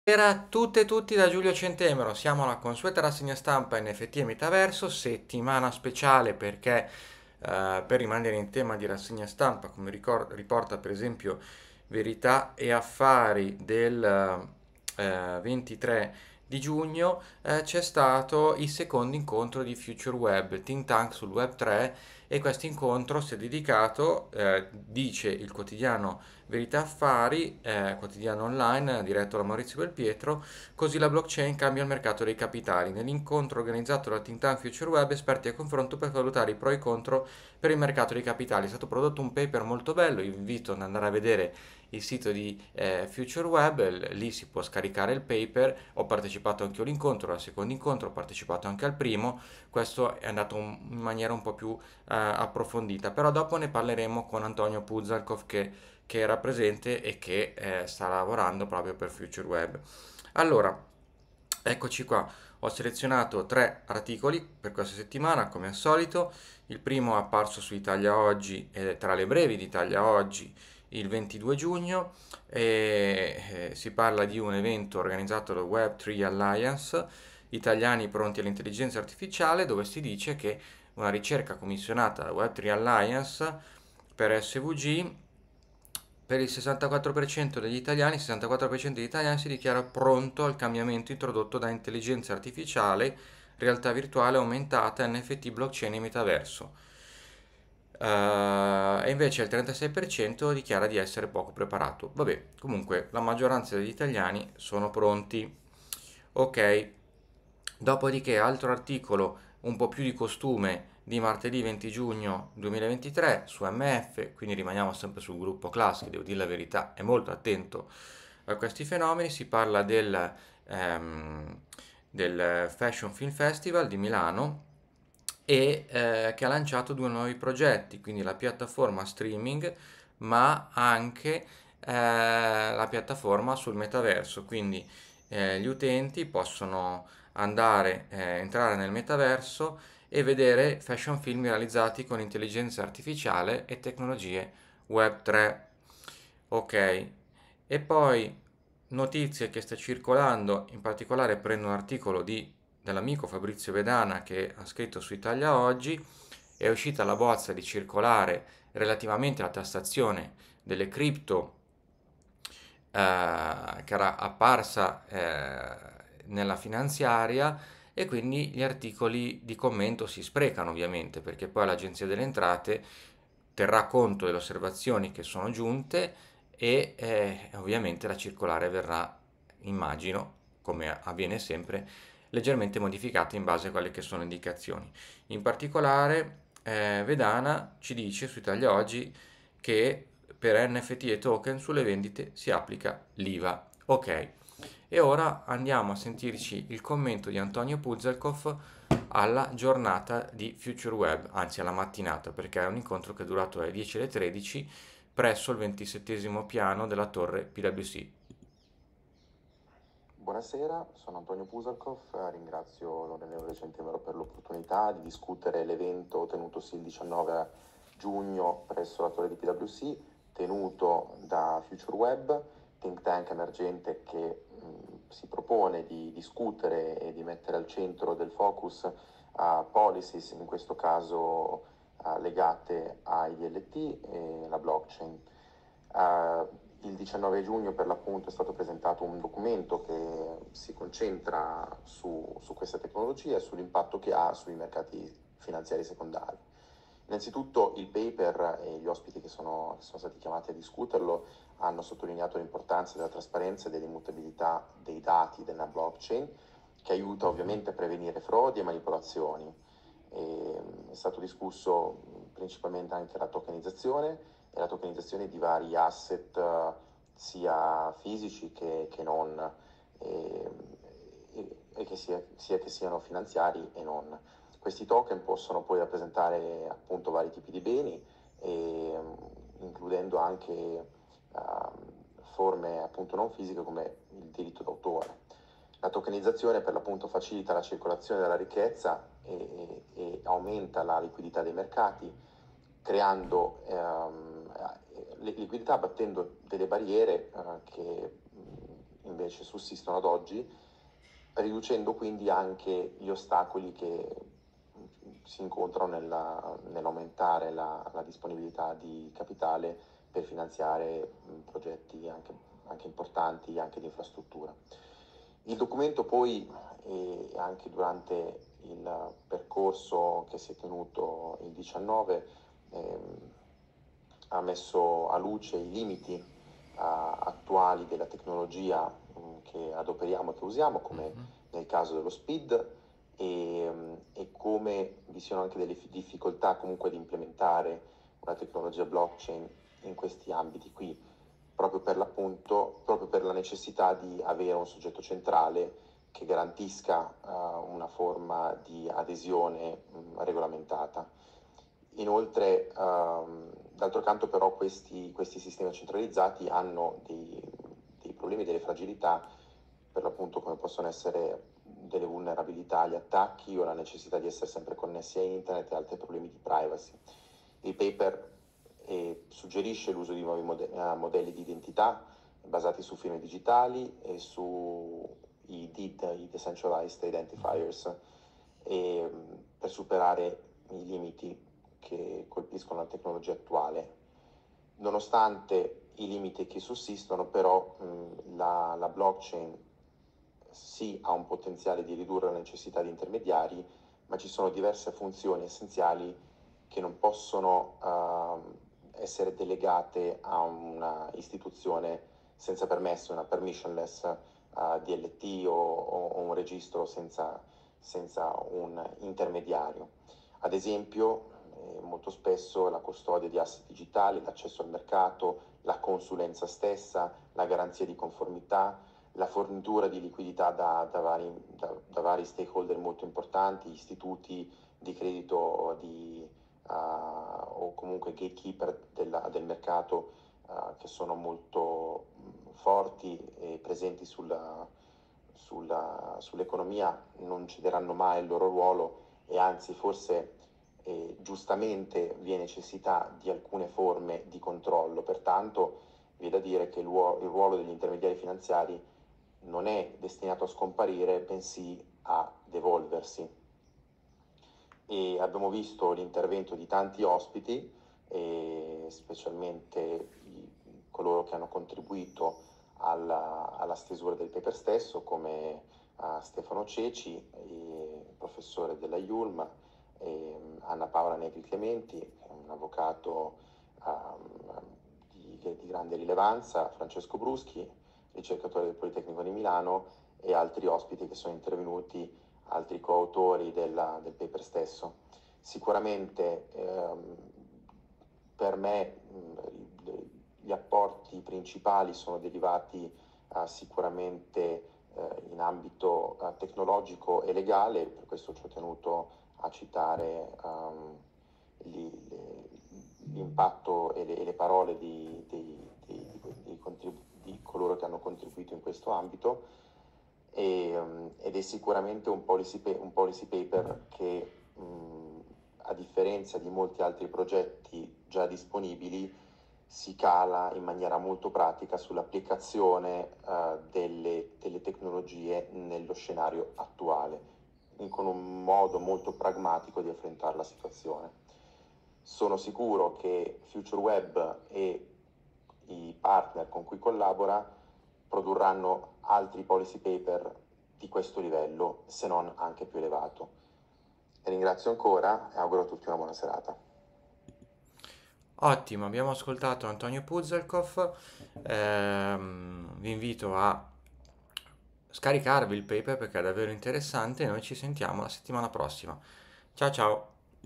Buonasera a tutte e tutti da Giulio Centemero, siamo alla consueta rassegna stampa NFT e Metaverso, settimana speciale perché per rimanere in tema di rassegna stampa, come riporta per esempio Verità e Affari del 23 di giugno, c'è stato il secondo incontro di Future Web, think tank sul Web 3, e questo incontro si è dedicato, dice il quotidiano Verità Affari, quotidiano online diretto da Maurizio Belpietro, così la blockchain cambia il mercato dei capitali. Nell'incontro organizzato dal think tank Future Web, esperti a confronto per valutare i pro e i contro per il mercato dei capitali. È stato prodotto un paper molto bello, io vi invito ad andare a vedere il sito di Future Web, lì si può scaricare il paper. Ho partecipato anche io all'incontro, al secondo incontro, ho partecipato anche al primo. Questo è andato in maniera un po' più approfondita, però dopo ne parleremo con Antonio Puzzalkov che era presente e che sta lavorando proprio per Future Web. Allora, eccoci qua. Ho selezionato tre articoli per questa settimana, come al solito. Il primo è apparso su Italia Oggi, tra le brevi di Italia Oggi, il 22 giugno. Si parla di un evento organizzato da Web3 Alliance, italiani pronti all'intelligenza artificiale, dove si dice che una ricerca commissionata da Web3 Alliance per SVG, per il 64% degli italiani, il 64% degli italiani si dichiara pronto al cambiamento introdotto da intelligenza artificiale, realtà virtuale aumentata, NFT, blockchain e metaverso. E invece il 36% dichiara di essere poco preparato. Vabbè, comunque la maggioranza degli italiani sono pronti. Ok, dopodiché altro articolo un po' più di costume di martedì 20 giugno 2023 su MF, quindi rimaniamo sempre sul gruppo Class, che devo dire la verità è molto attento a questi fenomeni. Si parla ehm, del Fashion Film Festival di Milano e che ha lanciato due nuovi progetti, quindi la piattaforma streaming, ma anche la piattaforma sul metaverso, quindi gli utenti possono entrare nel metaverso e vedere fashion film realizzati con intelligenza artificiale e tecnologie Web 3. Ok, e poi notizie che sta circolando, in particolare prendo un articolo dell'amico Fabrizio Vedana che ha scritto su Italia Oggi. È uscita la bozza di circolare relativamente alla tassazione delle cripto, che era apparsa nella finanziaria, e quindi gli articoli di commento si sprecano ovviamente perché poi l'Agenzia delle Entrate terrà conto delle osservazioni che sono giunte e ovviamente la circolare verrà, immagino, come avviene sempre, leggermente modificata in base a quelle che sono indicazioni. In particolare, Vedana ci dice su Italia Oggi che per NFT e token sulle vendite si applica l'IVA. Ok, e ora andiamo a sentirci il commento di Antonio Puzelkov alla giornata di Future Web, anzi alla mattinata, perché è un incontro che è durato dalle 10 alle 13 presso il 27° piano della torre PwC. Buonasera, sono Antonio Pusalkov, ringrazio l'onorevole Centemero per l'opportunità di discutere l'evento tenutosi il 19 giugno presso la torre di PwC, tenuto da Future Web, think tank emergente che si propone di discutere e di mettere al centro del focus policies, in questo caso legate ai DLT e la blockchain. Il 19 giugno per l'appunto è stato presentato un documento che si concentra su questa tecnologia e sull'impatto che ha sui mercati finanziari secondari. Innanzitutto il paper e gli ospiti che sono stati chiamati a discuterlo hanno sottolineato l'importanza della trasparenza e dell'immutabilità dei dati della blockchain, che aiuta ovviamente a prevenire frodi e manipolazioni. È stato discusso principalmente anche la tokenizzazione e la tokenizzazione di vari asset, sia fisici che non, e che sia che siano finanziari e non. Questi token possono poi rappresentare appunto vari tipi di beni, includendo anche forme appunto non fisiche come il diritto d'autore. La tokenizzazione per l'appunto facilita la circolazione della ricchezza e aumenta la liquidità dei mercati, creando liquidità, battendo delle barriere che invece sussistono ad oggi, riducendo quindi anche gli ostacoli che si incontrano nell'aumentare la disponibilità di capitale per finanziare progetti anche importanti, anche di infrastruttura. Il documento poi, anche durante il percorso che si è tenuto il 19, ha messo a luce i limiti attuali della tecnologia che adoperiamo e che usiamo, come nel caso dello SPID, e come vi siano anche delle difficoltà comunque di implementare una tecnologia blockchain in questi ambiti qui, proprio per l'appunto, proprio per la necessità di avere un soggetto centrale che garantisca una forma di adesione regolamentata. Inoltre, d'altro canto però questi sistemi centralizzati hanno dei problemi, delle fragilità, per l'appunto come possono essere delle vulnerabilità agli attacchi o la necessità di essere sempre connessi a internet e altri problemi di privacy. Il paper suggerisce l'uso di nuovi modelli di identità basati su firme digitali e su i DID, i Decentralized Identifiers, per superare i limiti che colpiscono la tecnologia attuale. Nonostante i limiti che sussistono, però la blockchain sì ha un potenziale di ridurre la necessità di intermediari, ma ci sono diverse funzioni essenziali che non possono essere delegate a una istituzione senza permesso, una permissionless DLT o un registro senza un intermediario. Ad esempio, molto spesso la custodia di asset digitali, l'accesso al mercato, la consulenza stessa, la garanzia di conformità, la fornitura di liquidità da vari stakeholder molto importanti, istituti di credito o comunque gatekeeper del mercato che sono molto forti e presenti sull'economia, non cederanno mai il loro ruolo e anzi forse giustamente vi è necessità di alcune forme di controllo. Pertanto vi è da dire che il ruolo degli intermediari finanziari non è destinato a scomparire, bensì a devolversi. E abbiamo visto l'intervento di tanti ospiti, specialmente coloro che hanno contribuito alla stesura del paper stesso, come Stefano Ceci, professore della IULM, Anna Paola Negri Clementi, un avvocato di grande rilevanza, Francesco Bruschi, ricercatore del Politecnico di Milano, e altri ospiti che sono intervenuti, altri coautori del paper stesso. Sicuramente per me gli apporti principali sono derivati sicuramente in ambito tecnologico e legale, per questo ci ho tenuto a citare l'impatto e le parole di coloro che hanno contribuito in questo ambito, ed è sicuramente un policy paper che a differenza di molti altri progetti già disponibili si cala in maniera molto pratica sull'applicazione delle tecnologie nello scenario attuale, con un modo molto pragmatico di affrontare la situazione. Sono sicuro che FutureWeb e i partner con cui collabora produrranno altri policy paper di questo livello, se non anche più elevato. Ringrazio ancora e auguro a tutti una buona serata. Ottimo, abbiamo ascoltato Antonio Puzelkov. Vi invito a scaricarvi il paper perché è davvero interessante e noi ci sentiamo la settimana prossima. Ciao ciao!